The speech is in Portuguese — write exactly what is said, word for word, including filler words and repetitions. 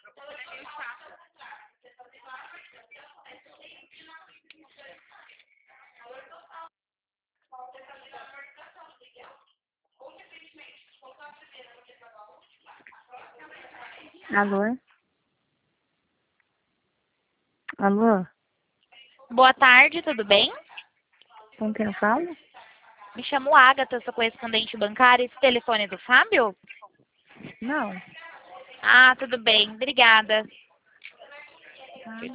Alô? Alô? Boa tarde, tudo bem? Com quem eu falo? Me chamo Agatha, sou correspondente bancária. Esse telefone é do Fábio? Não. Ah, tudo bem, obrigada. Ah.